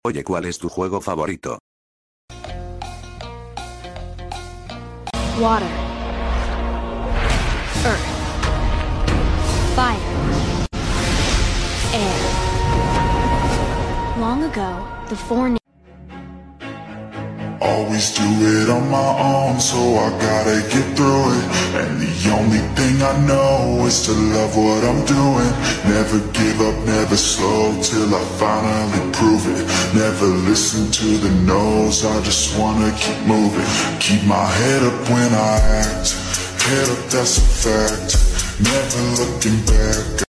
Oye, ¿cuál es tu juego favorito? Water. Earth. Fire. Air. Long ago, the four Always do it on my own, so I gotta get through it. And the only thing I know is to love what I'm doing. Never give up, never slow, till I finally prove it. Never listen to the no's, I just wanna keep moving. Keep my head up when I act, head up, that's a fact. Never looking back.